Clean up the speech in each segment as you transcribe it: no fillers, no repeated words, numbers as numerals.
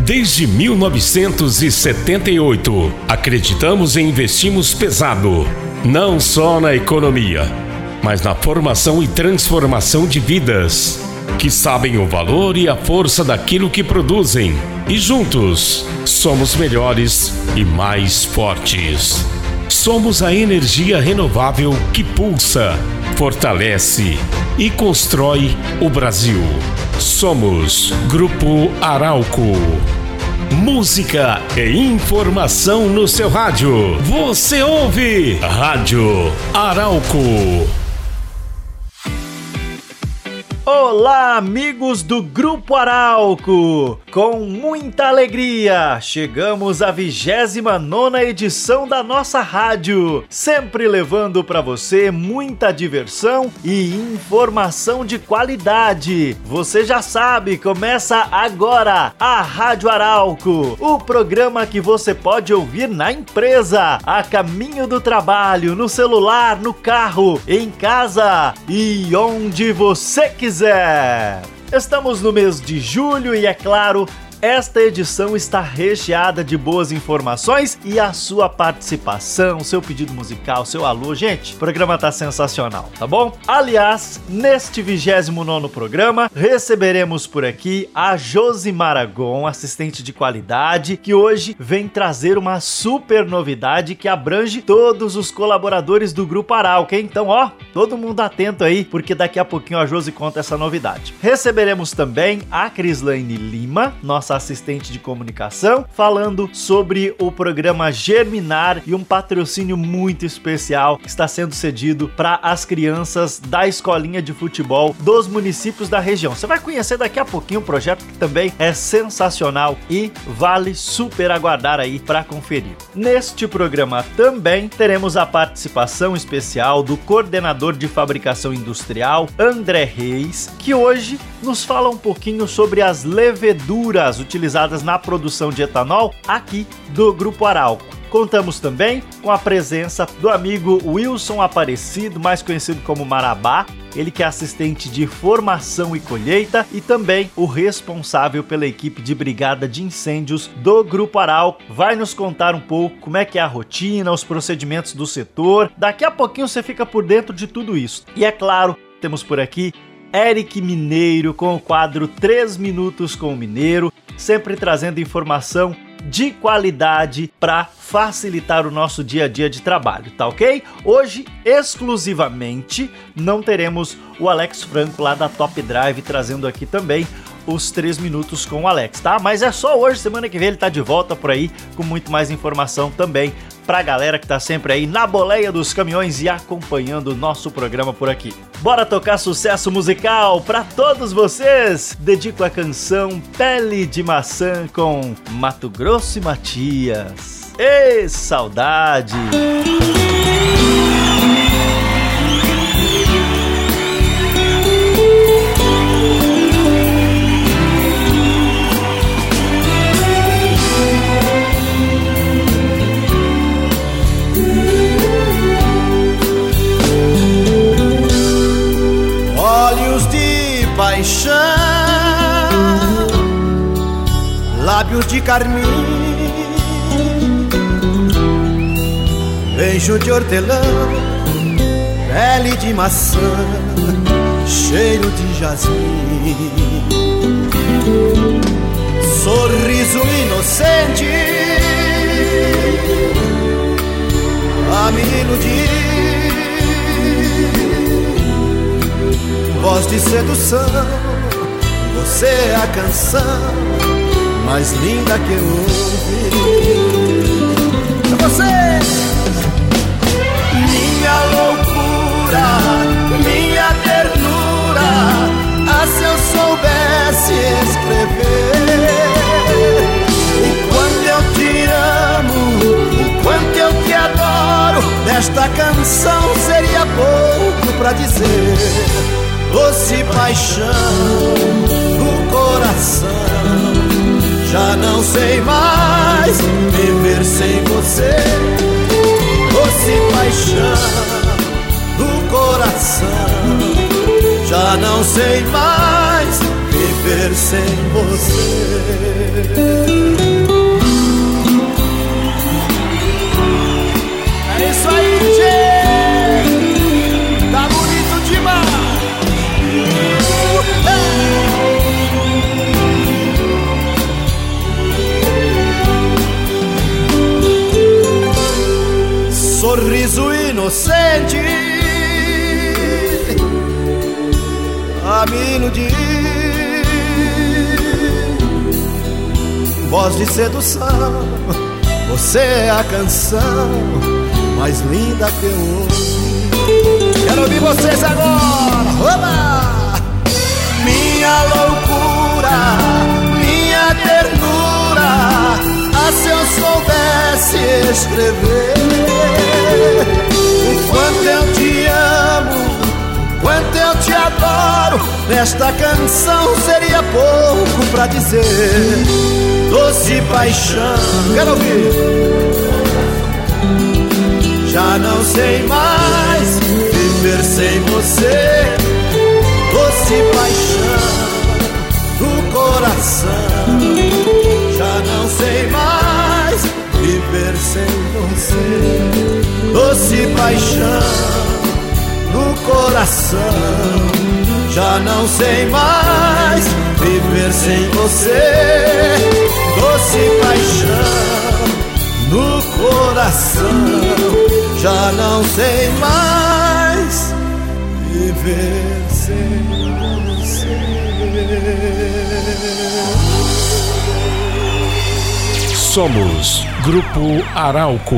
Desde 1978, acreditamos e investimos pesado, não só na economia, mas na formação e transformação de vidas, que sabem o valor e a força daquilo que produzem. E juntos, somos melhores e mais fortes. Somos a energia renovável que pulsa, fortalece e constrói o Brasil. Somos Grupo Arauco. Música e informação no seu rádio. Você ouve Rádio Arauco. Olá, amigos do Grupo Arauco! Com muita alegria, chegamos à 29ª edição da nossa rádio, sempre levando para você muita diversão e informação de qualidade. Você já sabe, começa agora a Rádio Arauco, o programa que você pode ouvir na empresa, a caminho do trabalho, no celular, no carro, em casa e onde você quiser. Estamos no mês de julho e, é claro, esta edição está recheada de boas informações e a sua participação, seu pedido musical, seu alô. Gente, o programa tá sensacional, tá bom? Aliás, neste 29º programa, receberemos por aqui a Josimar Agon, assistente de qualidade, que hoje vem trazer uma super novidade que abrange todos os colaboradores do Grupo Arauco, hein? Então, ó, todo mundo atento aí, porque daqui a pouquinho a Josi conta essa novidade. Receberemos também a Crislaine Lima, nossa assistente de comunicação, falando sobre o programa Germinar e um patrocínio muito especial que está sendo cedido para as crianças da escolinha de futebol dos municípios da região. Você vai conhecer daqui a pouquinho um projeto que também é sensacional e vale super aguardar aí para conferir. Neste programa também teremos a participação especial do coordenador de fabricação industrial, André Reis, que hoje nos fala um pouquinho sobre as leveduras utilizadas na produção de etanol aqui do Grupo Arauco. Contamos também com a presença do amigo Wilson Aparecido, mais conhecido como Marabá, ele que é assistente de formação e colheita e também o responsável pela equipe de brigada de incêndios do Grupo Arauco. Vai nos contar um pouco como é que é a rotina, os procedimentos do setor. Daqui a pouquinho você fica por dentro de tudo isso. E é claro, temos por aqui Eric Mineiro com o quadro 3 Minutos com o Mineiro, sempre trazendo informação de qualidade para facilitar o nosso dia a dia de trabalho, tá ok? Hoje, exclusivamente, não teremos o Alex Franco lá da Top Drive trazendo aqui também os 3 minutos com o Alex, tá? Mas é só hoje, semana que vem ele tá de volta por aí com muito mais informação também pra galera que tá sempre aí na boleia dos caminhões e acompanhando o nosso programa por aqui. Bora tocar sucesso musical pra todos vocês! Dedico a canção Pele de Maçã com Mato Grosso e Matias. Ê, saudade! Olhos de paixão, lábios de carmim, beijo de hortelã, pele de maçã, cheiro de jasmim, sorriso inocente a me iludir. Voz de sedução, você é a canção mais linda que eu ouvi. É você! Minha loucura, minha ternura, ah, se eu soubesse escrever o quanto eu te amo, o quanto eu te adoro, desta canção seria pouco pra dizer. Doce paixão no coração, já não sei mais viver sem você. Doce paixão no coração, já não sei mais viver viver sem você. É isso aí, gente! Tá bonito demais! Sorriso inocente a me iludir, voz de sedução, você é a canção mais linda que eu ouvi. Quero ouvir vocês agora. Oba! Minha loucura, minha ternura, ah, se eu soubesse escrever o quanto eu te amo, quanto eu te adoro, nesta canção seria pouco pra dizer. Doce paixão, quero ouvir. Já não sei mais viver sem você. Doce paixão no coração. Já não sei mais viver sem você. Doce paixão no coração. Já não sei mais viver sem você. Doce paixão no coração. Já não sei mais viver sem você. Somos Grupo Arauco.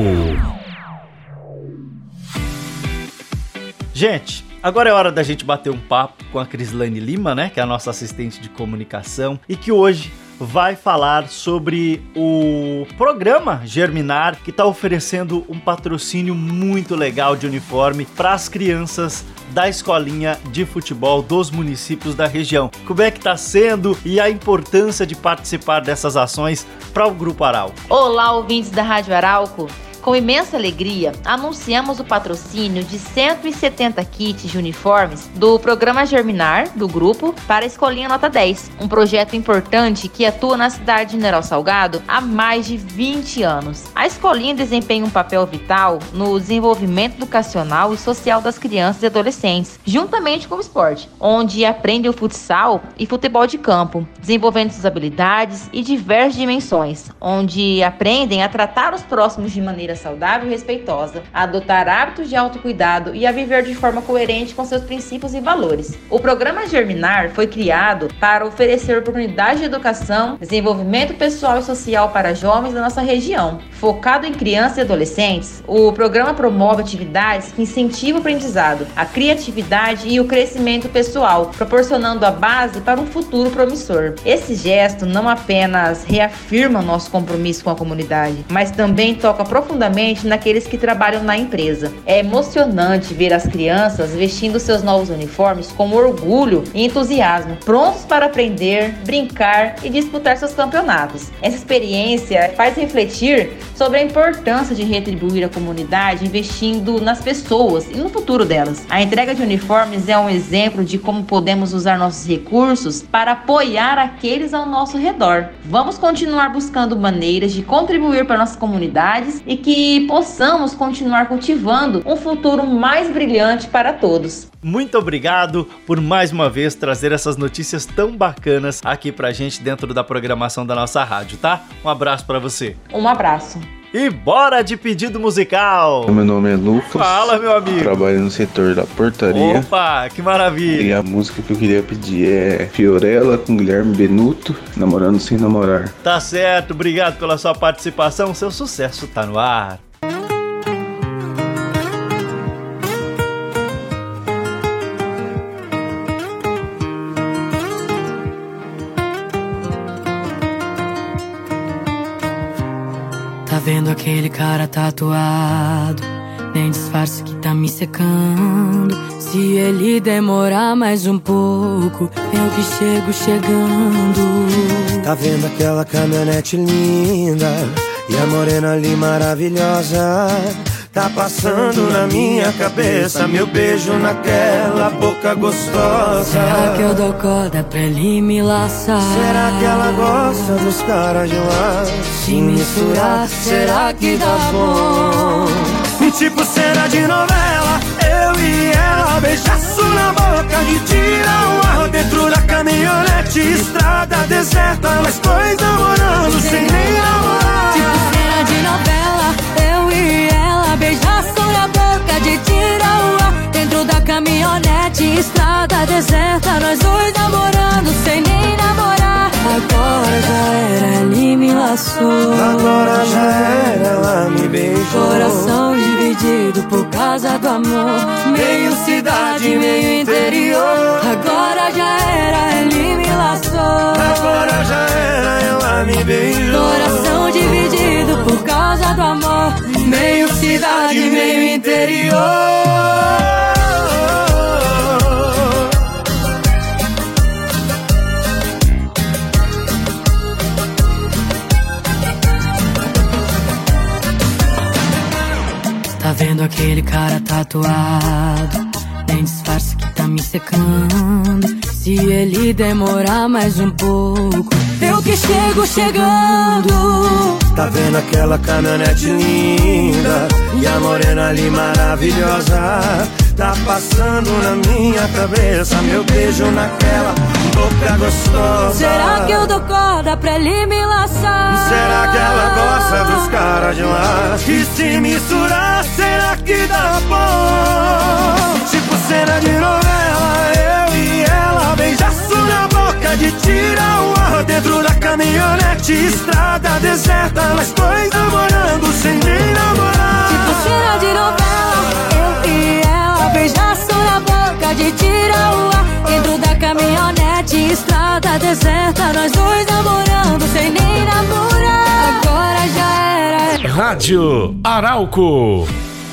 Gente, agora é hora da gente bater um papo com a Crislane Lima, né, que é a nossa assistente de comunicação e que hoje vai falar sobre o programa Germinar, que está oferecendo um patrocínio muito legal de uniforme para as crianças da escolinha de futebol dos municípios da região. Como é que está sendo e a importância de participar dessas ações para o Grupo Arauco? Olá, ouvintes da Rádio Arauco! Com imensa alegria, anunciamos o patrocínio de 170 kits de uniformes do programa Germinar, do grupo, para a Escolinha Nota 10, um projeto importante que atua na cidade de General Salgado há mais de 20 anos. A escolinha desempenha um papel vital no desenvolvimento educacional e social das crianças e adolescentes, juntamente com o esporte, onde aprendem o futsal e futebol de campo, desenvolvendo suas habilidades e diversas dimensões, onde aprendem a tratar os próximos de maneira saudável e respeitosa, a adotar hábitos de autocuidado e a viver de forma coerente com seus princípios e valores. O programa Germinar foi criado para oferecer oportunidades de educação, desenvolvimento pessoal e social para jovens da nossa região. Focado em crianças e adolescentes, o programa promove atividades que incentivam o aprendizado, a criatividade e o crescimento pessoal, proporcionando a base para um futuro promissor. Esse gesto não apenas reafirma o nosso compromisso com a comunidade, mas também toca profundamente naqueles que trabalham na empresa. É emocionante ver as crianças vestindo seus novos uniformes com orgulho e entusiasmo, prontos para aprender, brincar e disputar seus campeonatos. Essa experiência faz refletir sobre a importância de retribuir a comunidade investindo nas pessoas e no futuro delas. A entrega de uniformes é um exemplo de como podemos usar nossos recursos para apoiar aqueles ao nosso redor. Vamos continuar buscando maneiras de contribuir para nossas comunidades e que possamos continuar cultivando um futuro mais brilhante para todos. Muito obrigado por mais uma vez trazer essas notícias tão bacanas aqui pra gente dentro da programação da nossa rádio, tá? Um abraço pra você. Um abraço. E bora de pedido musical! Meu nome é Lucas. Fala, meu amigo. Trabalho no setor da portaria. Opa, que maravilha! E a música que eu queria pedir é Fiorella com Guilherme Benuto, Namorando Sem Namorar. Tá certo, obrigado pela sua participação. Seu sucesso tá no ar. Tá vendo aquele cara tatuado? Nem disfarce que tá me secando. Se ele demorar mais um pouco, eu que chego chegando. Tá vendo aquela caminhonete linda e a morena ali maravilhosa? Tá passando na minha cabeça meu beijo naquela boca gostosa. Será que eu dou corda pra ele me laçar? Será que ela gosta dos caras de lá? Se misturar, será que dá bom? Tipo cena de novela, eu e ela, beijaço na boca de tira o ar dentro da caminhonete, estrada deserta, nós dois namorando sem nem namorar. Tipo cena de novela, eu e ela, beijaço na boca de tira o ar dentro da caminhonete, estrada deserta, nós dois namorando sem nem namorar. Agora já era, ele me laçou. Agora já era, ela me beijou. Coração dividido por causa do amor, meio cidade, meio interior. Agora já era, ele me laçou. Agora já era, ela me beijou. Coração dividido por causa do amor, meio cidade, meio interior. Tá vendo aquele cara tatuado? Nem disfarce que tá me secando. Se ele demorar mais um pouco, eu que chego chegando. Tá vendo aquela caminhonete linda e a morena ali maravilhosa? Tá passando na minha cabeça meu beijo naquela boca gostosa. Será que eu dou corda pra ele me laçar? Será que ela gosta dos caras de lá? E se misturar, será que dá bom? Tipo cena de novela, eu e ela, beijaço na boca de tira o ar dentro da caminhonete, estrada deserta, nós dois namorando sem nem namorar. Tipo cena de novela, eu e ela, beijaço na boca de tira o ar dentro da caminhonete, estrada deserta, nós dois namorando sem nem namorar. Agora já era. Rádio Arauco.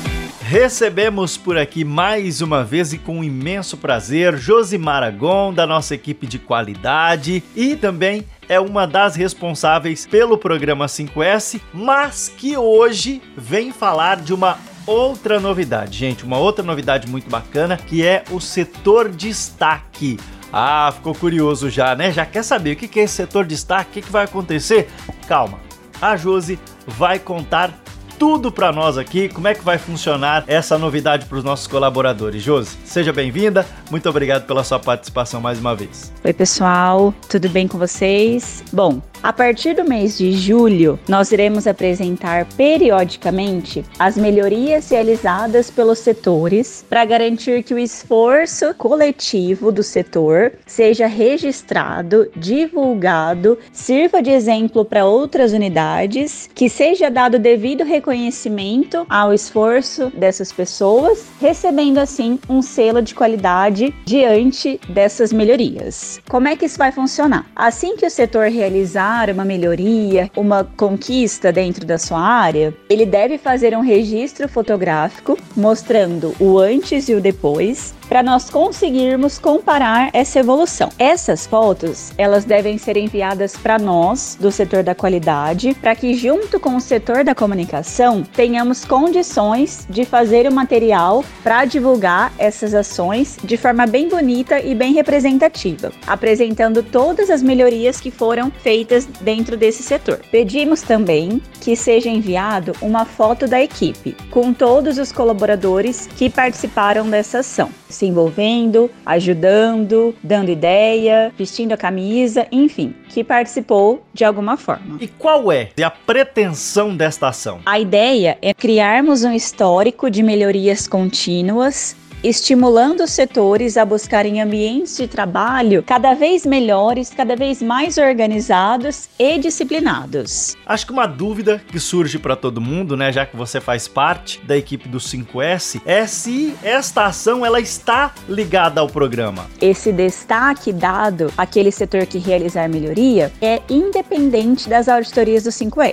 Recebemos por aqui mais uma vez e com imenso prazer Josimar Agon, da nossa equipe de qualidade, e também é uma das responsáveis pelo programa 5S, mas que hoje vem falar de uma outra novidade, gente, uma outra novidade muito bacana, que é o setor destaque. Ah, ficou curioso já, né? Já quer saber o que é esse setor destaque, o que vai acontecer? Calma, a Josi vai contar tudo para nós aqui, como é que vai funcionar essa novidade para os nossos colaboradores. Josi, seja bem-vinda, muito obrigado pela sua participação mais uma vez. Oi pessoal, tudo bem com vocês? Bom, a partir do mês de julho, nós iremos apresentar periodicamente as melhorias realizadas pelos setores para garantir que o esforço coletivo do setor seja registrado, divulgado, sirva de exemplo para outras unidades, que seja dado devido reconhecimento ao esforço dessas pessoas, recebendo assim um selo de qualidade diante dessas melhorias. Como é que isso vai funcionar? Assim que o setor realizar uma melhoria, uma conquista dentro da sua área, ele deve fazer um registro fotográfico mostrando o antes e o depois, para nós conseguirmos comparar essa evolução. Essas fotos, elas devem ser enviadas para nós, do setor da qualidade, para que junto com o setor da comunicação, tenhamos condições de fazer o material para divulgar essas ações de forma bem bonita e bem representativa, apresentando todas as melhorias que foram feitas dentro desse setor. Pedimos também que seja enviado uma foto da equipe, com todos os colaboradores que participaram dessa ação, se envolvendo, ajudando, dando ideia, vestindo a camisa, enfim, que participou de alguma forma. E qual é a pretensão desta ação? A ideia é criarmos um histórico de melhorias contínuas, estimulando os setores a buscarem ambientes de trabalho cada vez melhores, cada vez mais organizados e disciplinados. Acho que uma dúvida que surge para todo mundo, né, já que você faz parte da equipe do 5S, é se esta ação ela está ligada ao programa. Esse destaque dado àquele setor que realizar melhoria é independente das auditorias do 5S.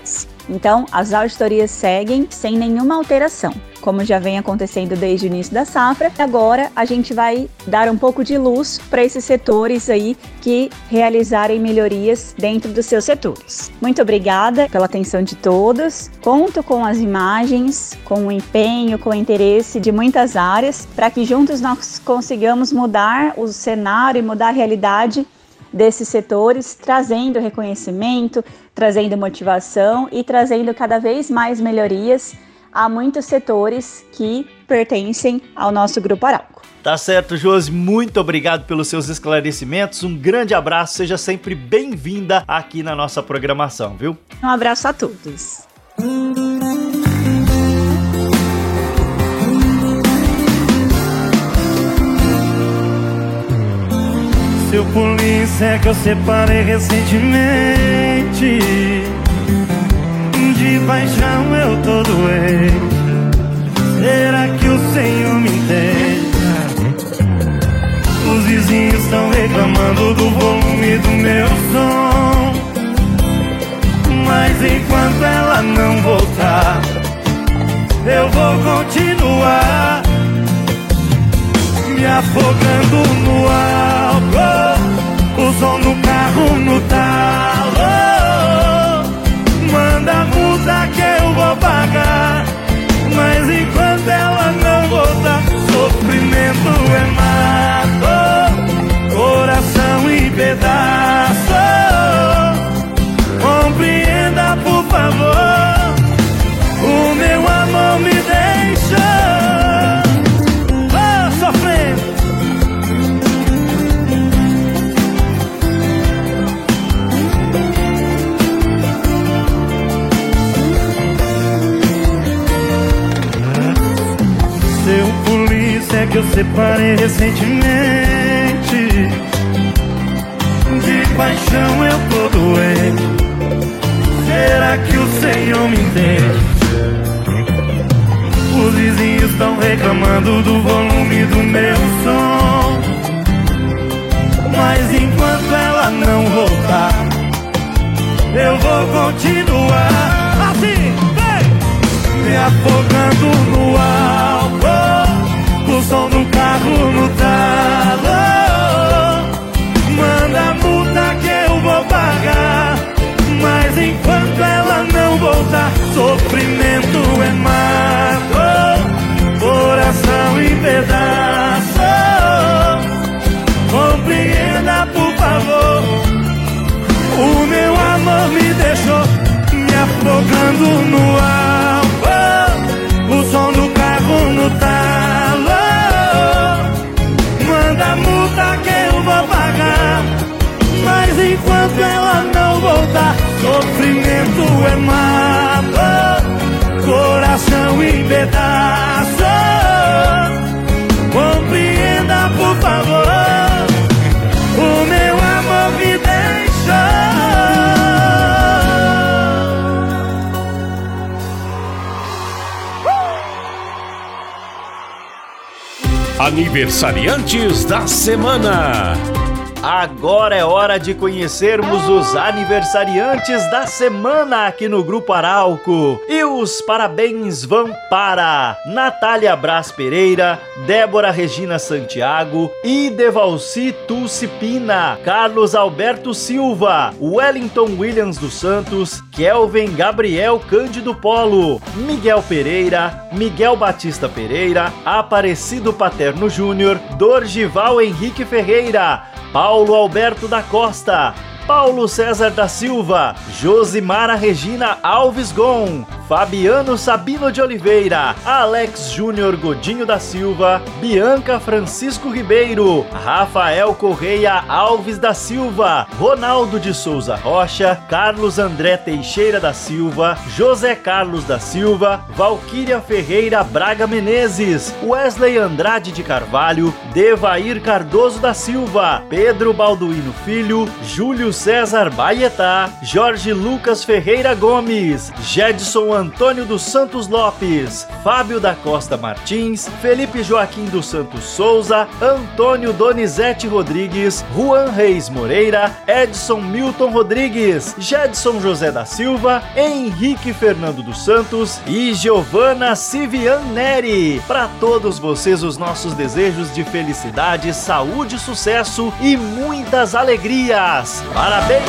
Então, as auditorias seguem sem nenhuma alteração, como já vem acontecendo desde o início da safra. Agora a gente vai dar um pouco de luz para esses setores aí que realizarem melhorias dentro dos seus setores. Muito obrigada pela atenção de todos. Conto com as imagens, com o empenho, com o interesse de muitas áreas, para que juntos nós consigamos mudar o cenário e mudar a realidade desses setores, trazendo reconhecimento, trazendo motivação e trazendo cada vez mais melhorias a muitos setores que pertencem ao nosso Grupo Arauco. Tá certo, Josi, muito obrigado pelos seus esclarecimentos, um grande abraço, seja sempre bem-vinda aqui na nossa programação, viu? Um abraço a todos. Seu polícia que eu separei recentemente, de paixão eu tô doente. Será que o Senhor me entende? Os vizinhos estão reclamando do volume do meu som, mas enquanto ela não voltar, eu vou continuar me afogando no álcool, o som do carro no talo. Manda a multa que eu vou pagar, mas enquanto ela não voltar, sofrimento é mato, coração em pedaços. Compreenda, por favor, o meu amor me deixa sofrendo. Seu polícia que eu separei recentemente, de paixão eu tô doente. Será que o Senhor me entende? Os vizinhos estão reclamando do volume do meu som, mas enquanto ela não voltar, eu vou continuar assim, vem! Me afogando no álcool, o som do carro no talo. Manda a multa que eu vou pagar, mas enquanto ela não voltar, sofrimento é mato, coração em pedaços. Compreenda, por favor, o meu amor me deixou me afogando no álcool, o som do carro no talo. Manda a multa que eu vou pagar, mas enquanto ela não voltar, sofrimento é mato, coração em pedaços. Compreenda, por favor, o meu amor me deixa. Aniversariantes da semana. Agora é hora de conhecermos os aniversariantes da semana aqui no Grupo Arauco. E os parabéns vão para Natália Braz Pereira, Débora Regina Santiago, Idevalci Tucipina, Carlos Alberto Silva, Wellington Williams dos Santos, Kelvin Gabriel Cândido Polo, Miguel Pereira, Miguel Batista Pereira, Aparecido Paterno Júnior, Dorgival Henrique Ferreira, Paulo Alberto da Costa, Paulo César da Silva, Josimara Regina Alves Gon, Fabiano Sabino de Oliveira, Alex Júnior Godinho da Silva, Bianca Francisco Ribeiro, Rafael Correia Alves da Silva, Ronaldo de Souza Rocha, Carlos André Teixeira da Silva, José Carlos da Silva, Valquíria Ferreira Braga Menezes, Wesley Andrade de Carvalho, Devair Cardoso da Silva, Pedro Balduino Filho, Júlio César Baetá, Jorge Lucas Ferreira Gomes, Jedson Antônio dos Santos Lopes, Fábio da Costa Martins, Felipe Joaquim dos Santos Souza, Antônio Donizete Rodrigues, Juan Reis Moreira, Edson Milton Rodrigues, Jedson José da Silva, Henrique Fernando dos Santos e Giovana Civian Neri. Para todos vocês, os nossos desejos de felicidade, saúde, sucesso e muitas alegrias. Parabéns!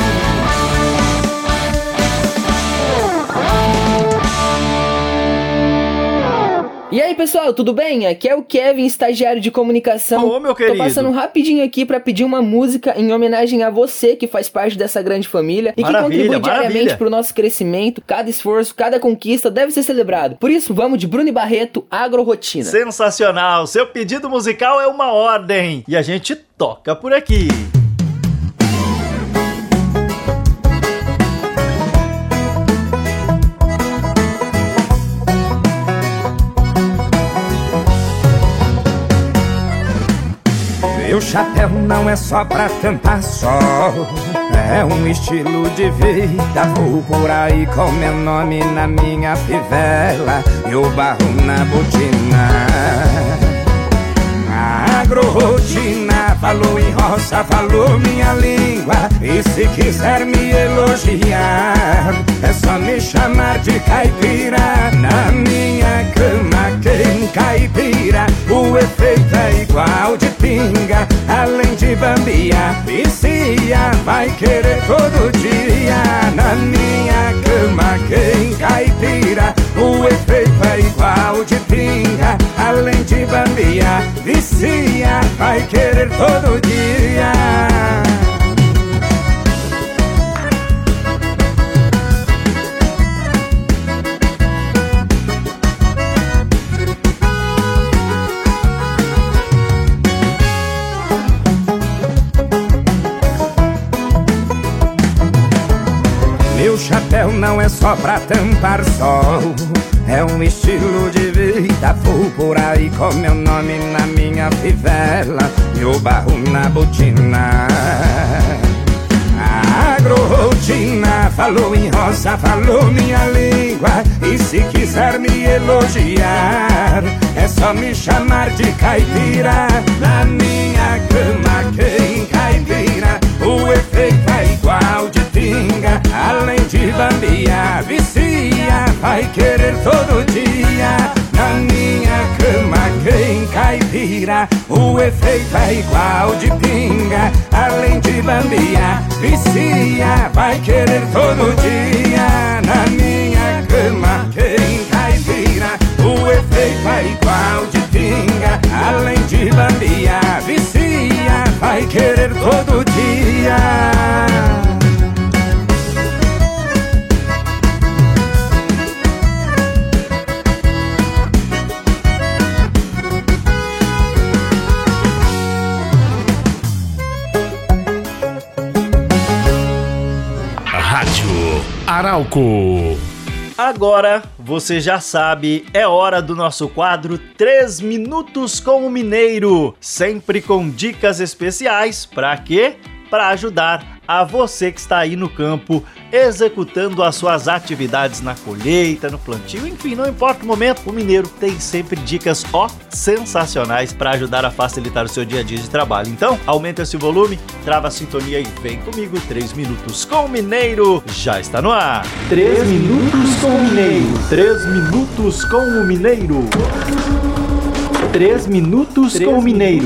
E aí, pessoal, tudo bem? Aqui é o Kevin, estagiário de comunicação. Ô, meu querido. Tô passando rapidinho aqui pra pedir uma música em homenagem a você que faz parte dessa grande família e que contribui diariamente pro nosso crescimento. Cada esforço, cada conquista deve ser celebrado. Por isso, vamos de Bruno e Barreto, Agrorotina. Sensacional! Seu pedido musical é uma ordem e a gente toca por aqui. Meu chapéu não é só pra tampar sol, é um estilo de vida. Vou por aí com meu nome na minha fivela e o barro na botina. Agrorotina, falou em roça, falou minha língua. E se quiser me elogiar, é só me chamar de caipira. Na minha cama quem caipira, o efeito é igual de pinga. Além de bambiar, vicia, vai querer todo dia. Na minha cama quem caipira, o efeito é igual de pinga. Além de bambiar, vicia, vai querer todo dia. Meu chapéu não é só pra tampar sol, é um estilo de vida. Vou por aí com meu nome na minha fivela e o barro na botina. Agrorotina, falou em roça, falou minha língua. E se quiser me elogiar, é só me chamar de caipira. Na minha cama quem caipira, o efeito é igual de pinga. Além de bambiar, vicia, vai querer todo dia. Na minha cama quem caipira, o efeito é igual de pinga. Além de bambiar, vicia, vai querer todo dia. Na minha cama quem caipira, o efeito é igual de pinga. Além de bambiar, vicia, vai querer todo dia. Arauco. Agora, você já sabe, é hora do nosso quadro 3 Minutos com o Mineiro. Sempre com dicas especiais, pra quê? Pra ajudar a você que está aí no campo, executando as suas atividades na colheita, no plantio, enfim, não importa o momento, o Mineiro tem sempre dicas, sensacionais para ajudar a facilitar o seu dia a dia de trabalho. Então, aumenta esse volume, trava a sintonia e vem comigo. 3 Minutos com o Mineiro já está no ar. 3 Minutos com o Mineiro. 3 Minutos com o Mineiro. 3 Minutos com o Mineiro.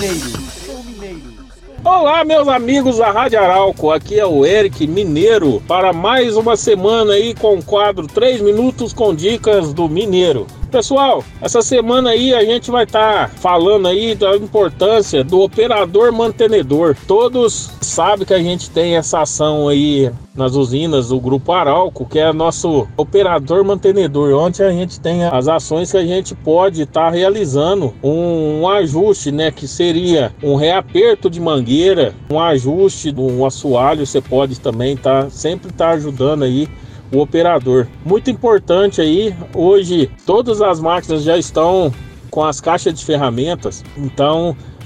Olá, meus amigos da Rádio Arauco, aqui é o Eric Mineiro para mais uma semana aí com o quadro 3 Minutos com Dicas do Mineiro. Pessoal, essa semana aí a gente vai estar falando aí da importância do operador mantenedor. Todos sabem que a gente tem essa ação aí nas usinas do Grupo Arauco, que é nosso operador mantenedor, onde a gente tem as ações que a gente pode estar realizando um ajuste, né, que seria um reaperto de mangueira, um ajuste de um assoalho. Você pode também sempre estar ajudando aí o operador. Muito importante aí, hoje todas as máquinas já estão com as caixas de ferramentas, então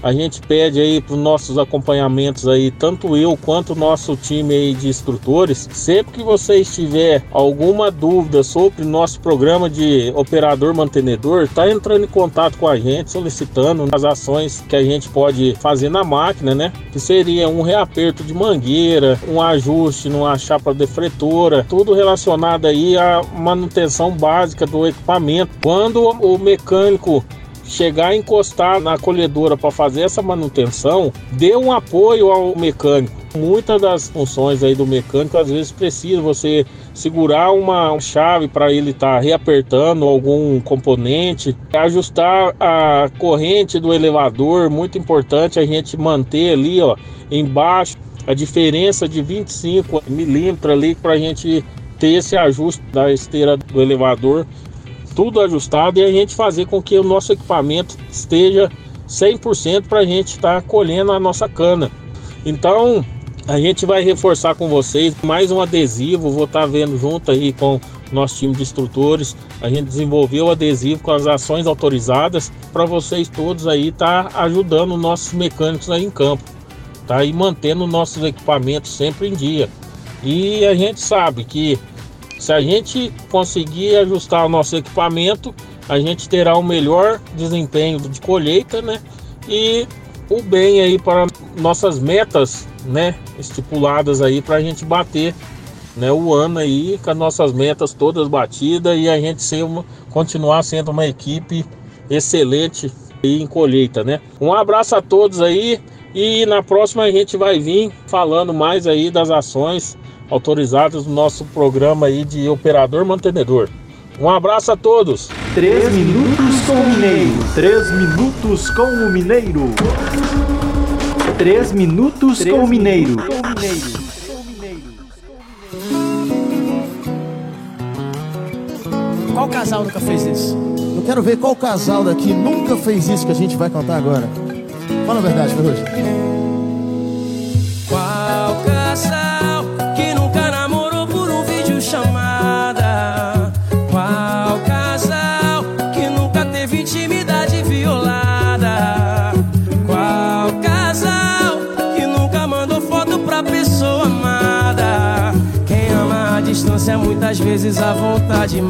a gente pede aí para os nossos acompanhamentos aí, tanto eu quanto o nosso time aí de instrutores, sempre que vocês tiver alguma dúvida sobre o nosso programa de operador mantenedor, tá entrando em contato com a gente, solicitando as ações que a gente pode fazer na máquina, né? Que seria um reaperto de mangueira, um ajuste numa chapa defletora, tudo relacionado aí à manutenção básica do equipamento. Quando o mecânico chegar a encostar na colhedora para fazer essa manutenção, dê um apoio ao mecânico. Muitas das funções aí do mecânico, às vezes precisa você segurar uma chave para ele estar reapertando algum componente, ajustar a corrente do elevador, muito importante a gente manter ali, ó, embaixo a diferença de 25 milímetros ali para a gente ter esse ajuste da esteira do elevador, tudo ajustado, e a gente fazer com que o nosso equipamento esteja 100% para a gente estar colhendo a nossa cana. Então a gente vai reforçar com vocês mais um adesivo, vou estar vendo junto aí com o nosso time de instrutores, a gente desenvolveu o adesivo com as ações autorizadas para vocês todos aí estar ajudando nossos mecânicos aí em campo, tá? E mantendo nossos equipamentos sempre em dia. E a gente sabe que se a gente conseguir ajustar o nosso equipamento, a gente terá um melhor desempenho de colheita, né? E o bem aí para nossas metas, né? Estipuladas aí para a gente bater, né? O ano aí com as nossas metas todas batidas e a gente continuar sendo uma equipe excelente aí em colheita, né? Um abraço a todos aí e na próxima a gente vai vir falando mais aí das ações autorizadas no nosso programa aí de operador mantenedor. Um abraço a todos. 3 minutos com o Mineiro. 3 minutos com o Mineiro. 3 minutos com o Mineiro. Qual casal nunca fez isso? Eu quero ver qual casal daqui nunca fez isso que a gente vai cantar agora. Fala a verdade, Ferrugem. Qual casal que nunca namorou por um vídeo chamada? Qual casal que nunca teve intimidade violada? Qual casal que nunca mandou foto pra pessoa amada? Quem ama a distância muitas vezes a vontade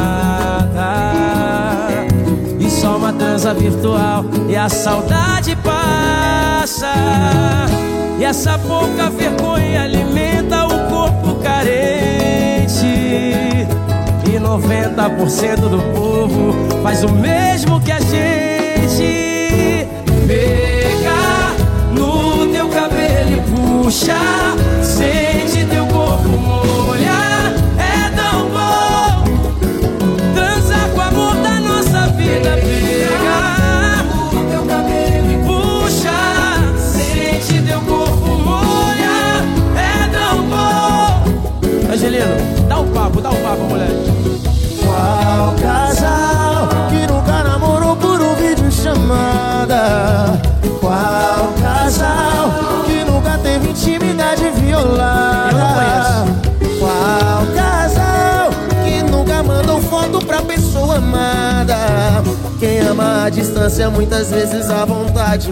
mata. E só uma transa virtual e a saudade passa. E essa pouca vergonha alimenta o corpo carente. E 90% do povo faz o mesmo que a gente. Pega no teu cabelo e puxa, sente teu corpo molhar. É tão bom transar com o amor da nossa vida. Pega no teu cabelo e puxa, sente teu corpo molhar. É tão bom. Angelino, dá um papo, moleque. Qual casal que nunca namorou por um vídeo chamada? Qual casal que nunca teve intimidade violada? Qual casal que nunca mandou foto pra pessoa amada? Quem ama a distância muitas vezes a vontade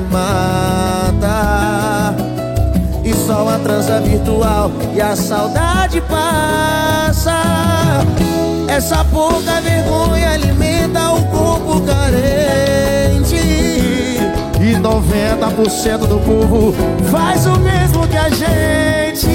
mata. E só a transa virtual e a saudade passa. Essa pouca vergonha alimenta o corpo carente. E 90% do povo faz o mesmo que a gente.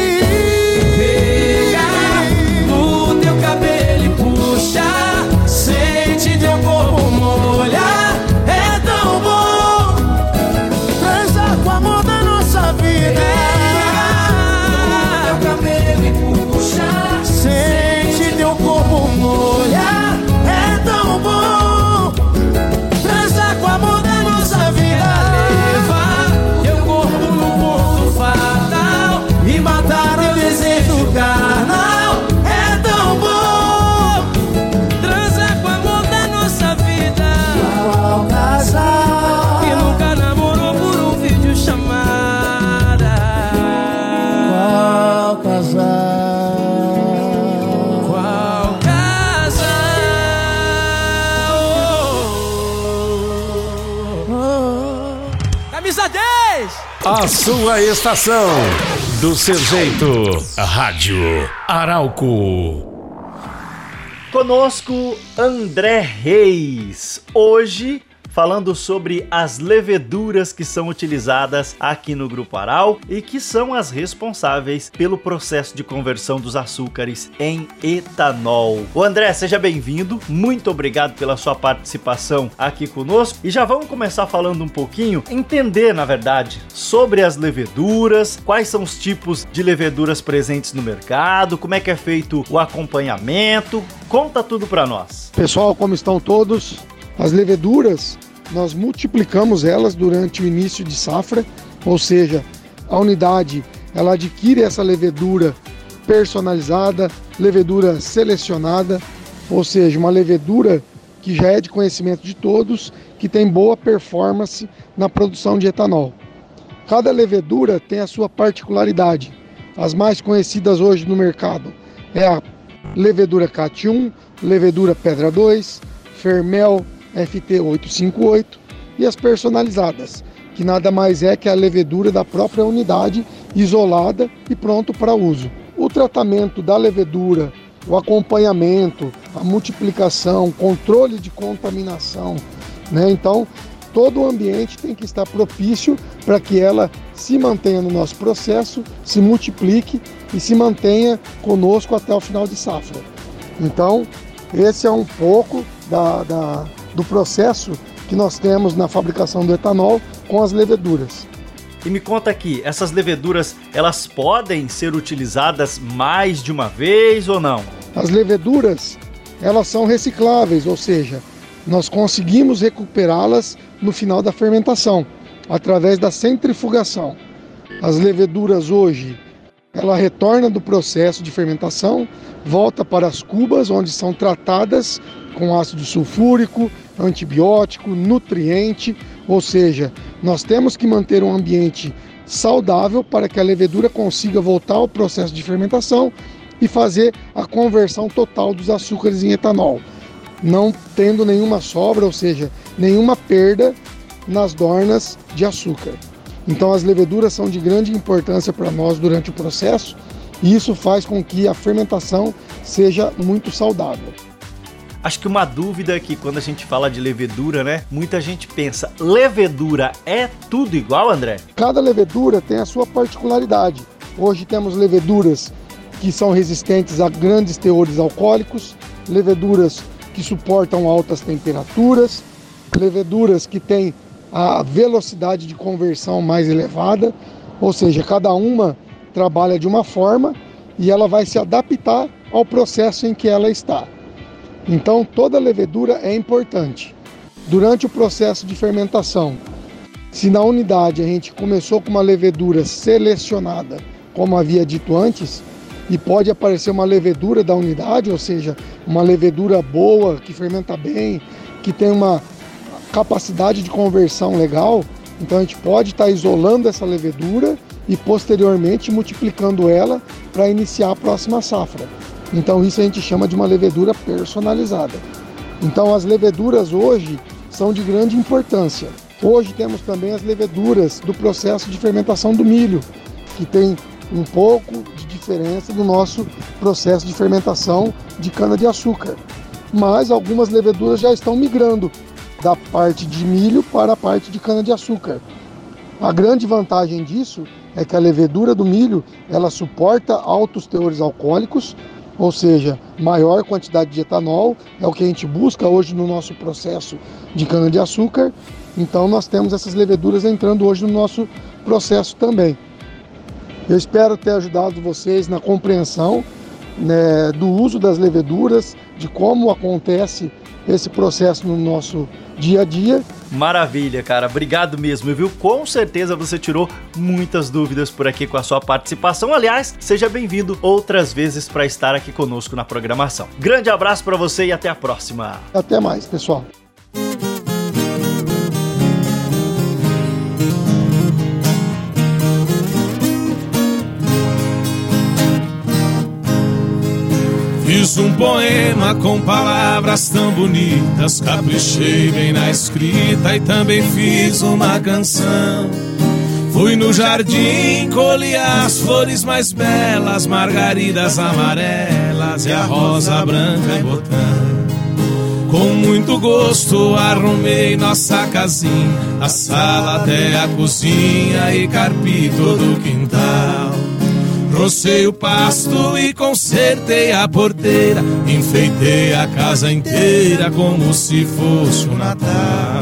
Pega no teu cabelo e puxa, sente teu corpo molhar. É tão bom transar com o amor da nossa vida. Pega no teu cabelo e puxa, sente teu corpo molhar. é tão bom transar com o amor da nossa vida. Leva teu corpo no ponto fatal e A sua estação, do seu jeito, Rádio Arauco. Conosco, André Reis. Hoje, falando sobre as leveduras que são utilizadas aqui no Grupo Aral e que são as responsáveis pelo processo de conversão dos açúcares em etanol. O André, seja bem-vindo, muito obrigado pela sua participação aqui conosco e já vamos começar falando um pouquinho, entender na verdade, sobre as leveduras, quais são os tipos de leveduras presentes no mercado, como é que é feito o acompanhamento, conta tudo para nós. Pessoal, como estão todos? As leveduras, nós multiplicamos elas durante o início de safra, ou seja, a unidade ela adquire essa levedura personalizada, levedura selecionada, ou seja, uma levedura que já é de conhecimento de todos, que tem boa performance na produção de etanol. Cada levedura tem a sua particularidade. As mais conhecidas hoje no mercado é a levedura CAT1, levedura Pedra 2, Fermel, FT858 e as personalizadas, que nada mais é que a levedura da própria unidade, isolada e pronto para uso. O tratamento da levedura, o acompanhamento, a multiplicação, controle de contaminação, né? Então, todo o ambiente tem que estar propício para que ela se mantenha no nosso processo, se multiplique e se mantenha conosco até o final de safra. Então, esse é um pouco do processo que nós temos na fabricação do etanol com as leveduras. E me conta aqui, essas leveduras, elas podem ser utilizadas mais de uma vez ou não? As leveduras, elas são recicláveis, ou seja, nós conseguimos recuperá-las no final da fermentação, através da centrifugação. As leveduras hoje, ela retorna do processo de fermentação, volta para as cubas, onde são tratadas com ácido sulfúrico, antibiótico, nutriente, ou seja, nós temos que manter um ambiente saudável para que a levedura consiga voltar ao processo de fermentação e fazer a conversão total dos açúcares em etanol, não tendo nenhuma sobra, ou seja, nenhuma perda nas dornas de açúcar. Então as leveduras são de grande importância para nós durante o processo e isso faz com que a fermentação seja muito saudável. Acho que uma dúvida é que quando a gente fala de levedura, né? Muita gente pensa, levedura é tudo igual, André? Cada levedura tem a sua particularidade. Hoje temos leveduras que são resistentes a grandes teores alcoólicos, leveduras que suportam altas temperaturas, leveduras que têm a velocidade de conversão mais elevada, ou seja, cada uma trabalha de uma forma e ela vai se adaptar ao processo em que ela está. Então, toda levedura é importante. Durante o processo de fermentação, se na unidade a gente começou com uma levedura selecionada, como havia dito antes, e pode aparecer uma levedura da unidade, ou seja, uma levedura boa, que fermenta bem, que tem uma capacidade de conversão legal, então a gente pode estar isolando essa levedura e posteriormente multiplicando ela para iniciar a próxima safra. Então isso a gente chama de uma levedura personalizada. Então as leveduras hoje são de grande importância. Hoje temos também as leveduras do processo de fermentação do milho, que tem um pouco de diferença do nosso processo de fermentação de cana-de-açúcar. Mas algumas leveduras já estão migrando da parte de milho para a parte de cana-de-açúcar. A grande vantagem disso é que a levedura do milho ela suporta altos teores alcoólicos, ou seja, maior quantidade de etanol, é o que a gente busca hoje no nosso processo de cana-de-açúcar. Então nós temos essas leveduras entrando hoje no nosso processo também. Eu espero ter ajudado vocês na compreensão, né, do uso das leveduras, de como acontece esse processo no nosso dia a dia. Maravilha, cara. Obrigado mesmo, viu? Com certeza você tirou muitas dúvidas por aqui com a sua participação. Aliás, seja bem-vindo outras vezes para estar aqui conosco na programação. Grande abraço para você e até a próxima. Até mais, pessoal. Fiz um poema com palavras tão bonitas, caprichei bem na escrita e também fiz uma canção. Fui no jardim, colhi as flores mais belas, margaridas amarelas e a rosa branca em botão. Com muito gosto arrumei nossa casinha, a sala até a cozinha e carpi todo o quintal. Rocei o pasto e consertei a porteira, enfeitei a casa inteira como se fosse o Natal.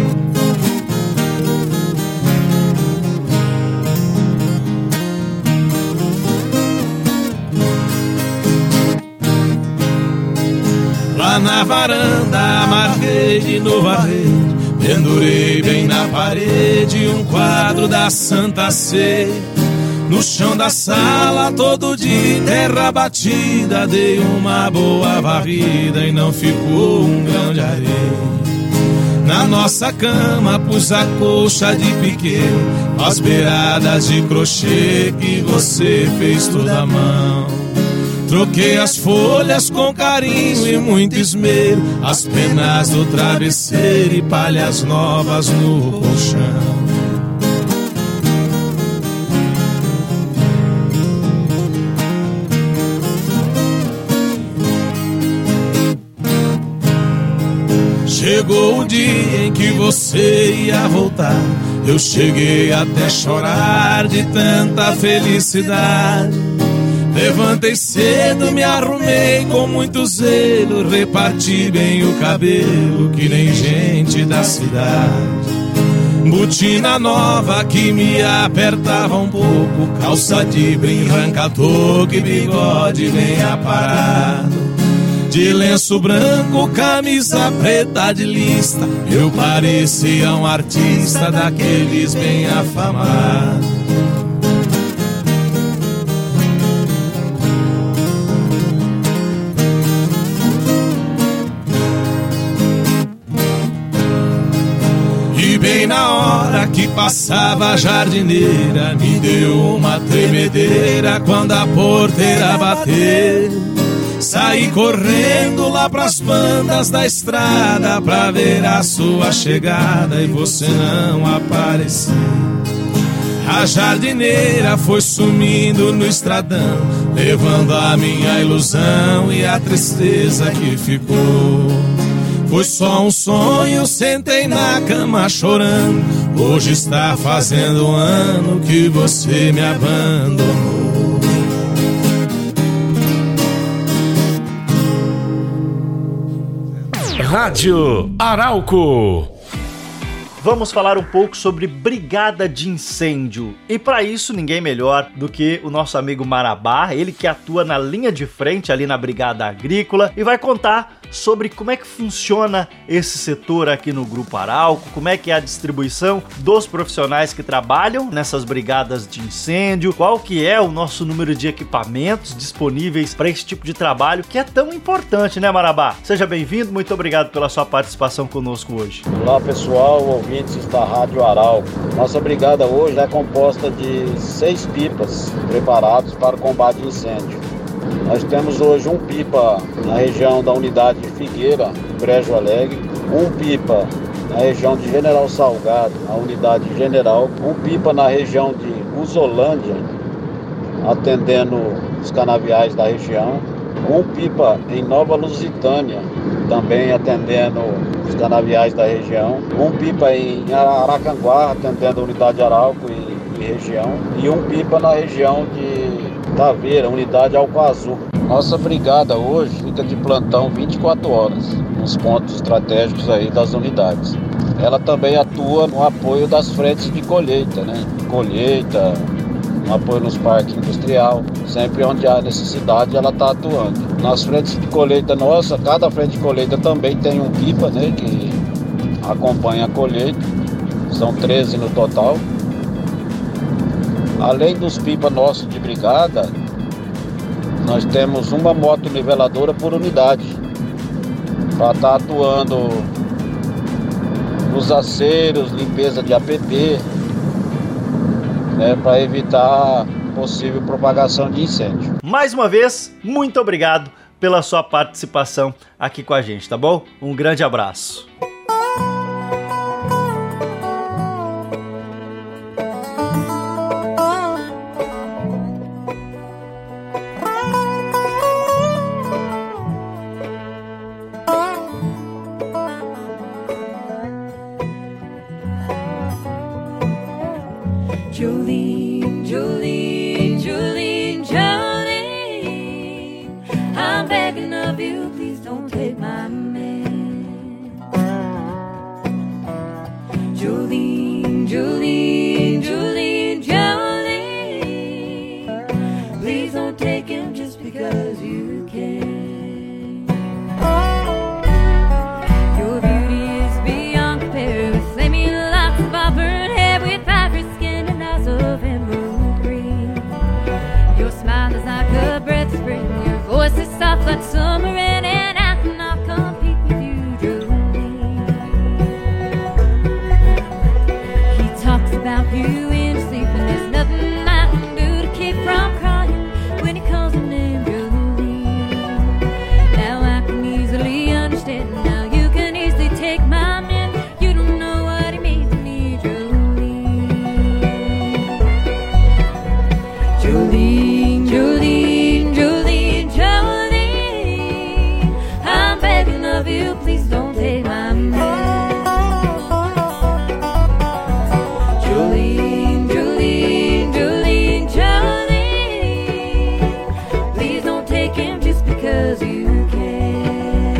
Lá na varanda amarrei de novo a rede, pendurei bem na parede um quadro da Santa Ceia. No chão da sala todo de terra batida, dei uma boa varrida e não ficou um grão de areia. Na nossa cama pus a colcha de piquê, as beiradas de crochê que você fez tudo à mão. Troquei as folhas com carinho e muito esmero, as penas do travesseiro e palhas novas no colchão. Chegou o dia em que você ia voltar, eu cheguei até chorar de tanta felicidade. Levantei cedo, me arrumei com muito zelo, reparti bem o cabelo que nem gente da cidade. Botina nova que me apertava um pouco, calça de brim, ranca-toco e bigode bem aparado. De lenço branco, camisa preta de lista, eu parecia um artista daqueles bem afamados. E bem na hora que passava a jardineira, me deu uma tremedeira quando a porteira bateu. Saí correndo lá pras bandas da estrada pra ver a sua chegada e você não apareceu. A jardineira foi sumindo no estradão, levando a minha ilusão e a tristeza que ficou. Foi só um sonho, sentei na cama chorando, hoje está fazendo um ano que você me abandonou. Rádio Arauco. Vamos falar um pouco sobre brigada de incêndio. E para isso, ninguém melhor do que o nosso amigo Marabá, ele que atua na linha de frente ali na Brigada Agrícola e vai contar sobre como é que funciona esse setor aqui no Grupo Arauco, como é que é a distribuição dos profissionais que trabalham nessas brigadas de incêndio, qual que é o nosso número de equipamentos disponíveis para esse tipo de trabalho que é tão importante, né, Marabá? Seja bem-vindo, muito obrigado pela sua participação conosco hoje. Olá, pessoal, ouvintes da Rádio Arauco. Nossa brigada hoje é composta de 6 pipas preparados para o combate de incêndio. Nós temos hoje um pipa na região da unidade de Figueira, Brejo Alegre, um pipa na região de General Salgado, na unidade general, um pipa na região de Usolândia, atendendo os canaviais da região, um pipa em Nova Lusitânia, também atendendo os canaviais da região, um pipa em Aracanguá, atendendo a unidade Arauco e região, e um pipa na região de Taveira, unidade Alcoazul. Nossa brigada hoje fica de plantão 24 horas, nos pontos estratégicos aí das unidades. Ela também atua no apoio das frentes de colheita, né? Colheita, no apoio nos parques industrial, sempre onde há necessidade ela está atuando. Nas frentes de colheita nossa, cada frente de colheita também tem um pipa, né? Que acompanha a colheita, são 13 no total. Além dos pipas nossos de brigada, nós temos uma moto niveladora por unidade para estar atuando nos aceros, limpeza de APP, né, para evitar possível propagação de incêndio. Mais uma vez, muito obrigado pela sua participação aqui com a gente, tá bom? Um grande abraço. Jolene, Jolene, Jolene, I'm begging of you, please don't take my man. Jolene, Jolene, Jolene, Jolene, please don't take him just because you can. Your beauty is beyond compare, with flaming locks of auburn hair, with ivory skin and eyes of emerald green. Your smile is like a breath of spring, your voice is soft like summer rain, and I cannot compete with you, Jolene. He talks about you in his sleep, and there's nothing I can do to keep from crying when he calls your name, Jolene. Now I can easily understand, now you can easily take my man. You don't know what he means to me, Jolene. Jolene, Jolene, Jolene, Jolene, I'm begging of you, please don't take my man. Jolene, Jolene, Jolene, Jolene, please don't take him just because you can.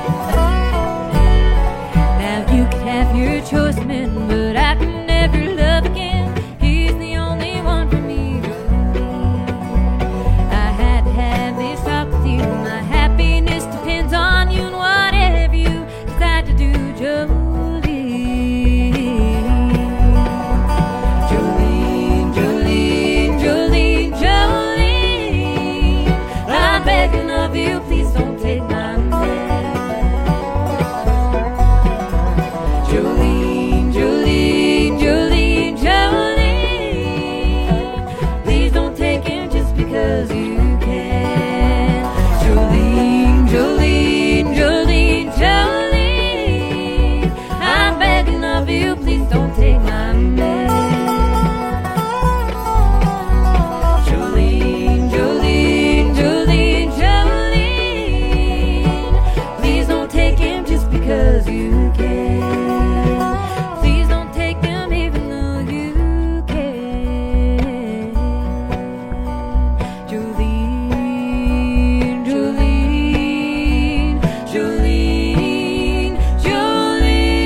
Now you can have your choice, man, but I can never love again. He's the only one for me, Jolene. I had to have this talk with you. My happiness depends on you and whatever you decide to do, Jolene. Jolene, Jolene, Jolene, Jolene, I'm begging of you, please don't take my man. Jolene, Jolene, Jolene, Jolene, please don't take him just because you can. Jolene, Jolene, Jolene, Jolene, I'm begging of you, please don't take my man. Jolene, Jolene, Jolene, Jolene, please don't take him just because you can. Please don't take him even though you can. Jolene, Jolene, Jolene, Jolene.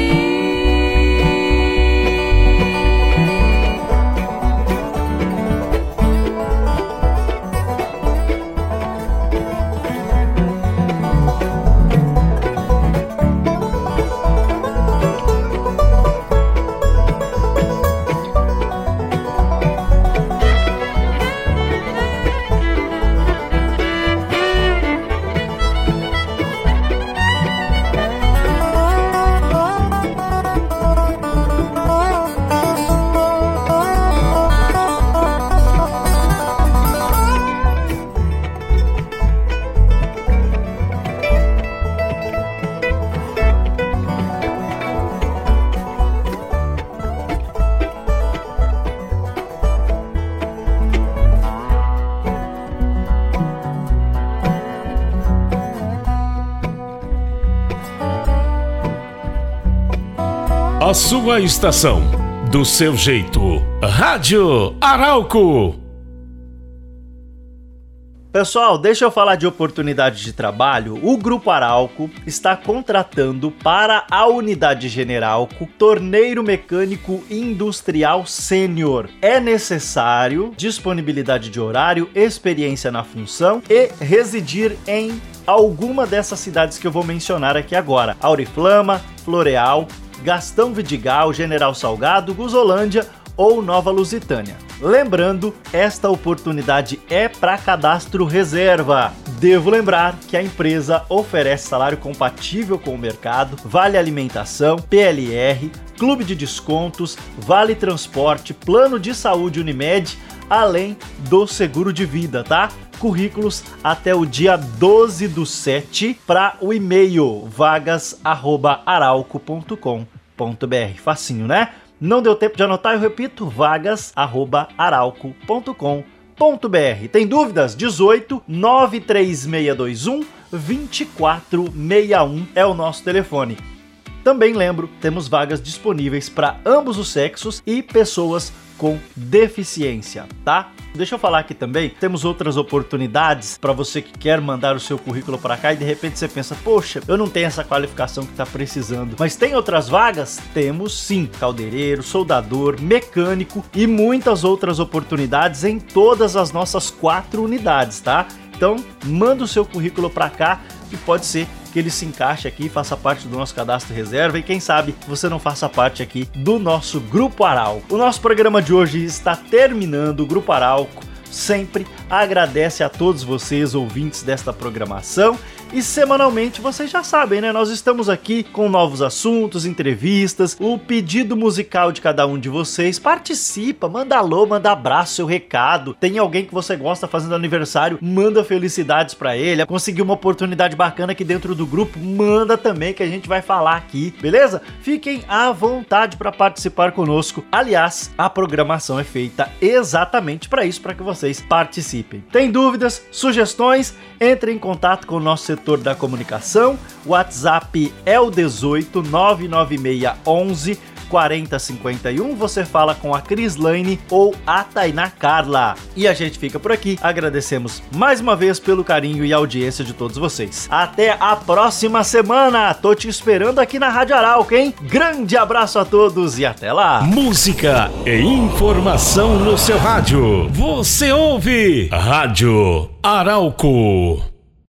A sua estação, do seu jeito. Rádio Arauco. Pessoal, deixa eu falar de oportunidade de trabalho. O Grupo Arauco está contratando para a Unidade Generalco torneiro mecânico industrial sênior. É necessário disponibilidade de horário, experiência na função e residir em alguma dessas cidades que eu vou mencionar aqui agora: Auriflama, Floreal, Gastão Vidigal, General Salgado, Guzolândia ou Nova Lusitânia. Lembrando, esta oportunidade é para cadastro reserva. Devo lembrar que a empresa oferece salário compatível com o mercado, vale alimentação, PLR, clube de descontos, vale transporte, plano de saúde Unimed, além do seguro de vida, tá? Currículos até o dia 12/7 para o e-mail vagas@arauco.com.br. Facinho, né? Não deu tempo de anotar, eu repito, vagas@arauco.com.br. Tem dúvidas? 18 93621 2461 é o nosso telefone. Também lembro, temos vagas disponíveis para ambos os sexos e pessoas com deficiência, tá? Deixa eu falar aqui também, temos outras oportunidades para você que quer mandar o seu currículo para cá e de repente você pensa, poxa, eu não tenho essa qualificação que tá precisando. Mas tem outras vagas? Temos sim, caldeireiro, soldador, mecânico e muitas outras oportunidades em todas as nossas 4 unidades, tá? Então, manda o seu currículo para cá que pode ser que ele se encaixe aqui, faça parte do nosso cadastro reserva e quem sabe você não faça parte aqui do nosso Grupo Arauco. O nosso programa de hoje está terminando. O Grupo Arauco sempre agradece a todos vocês, ouvintes desta programação. E semanalmente, vocês já sabem, né? Nós estamos aqui com novos assuntos, entrevistas, o pedido musical de cada um de vocês. Participa, manda alô, manda abraço, seu recado. Tem alguém que você gosta fazendo aniversário, manda felicidades pra ele. Conseguiu uma oportunidade bacana aqui dentro do grupo, manda também que a gente vai falar aqui, beleza? Fiquem à vontade para participar conosco. Aliás, a programação é feita exatamente para isso, para que vocês participem. Tem dúvidas, sugestões? Entre em contato com o nosso setor da comunicação. O WhatsApp é o 18 996 11 4051. Você fala com a Crislaine ou a Tainá Carla. E a gente fica por aqui. Agradecemos mais uma vez pelo carinho e audiência de todos vocês. Até a próxima semana. Tô te esperando aqui na Rádio Arauco, hein? Grande abraço a todos e até lá. Música e informação no seu rádio. Você ouve Rádio Arauco.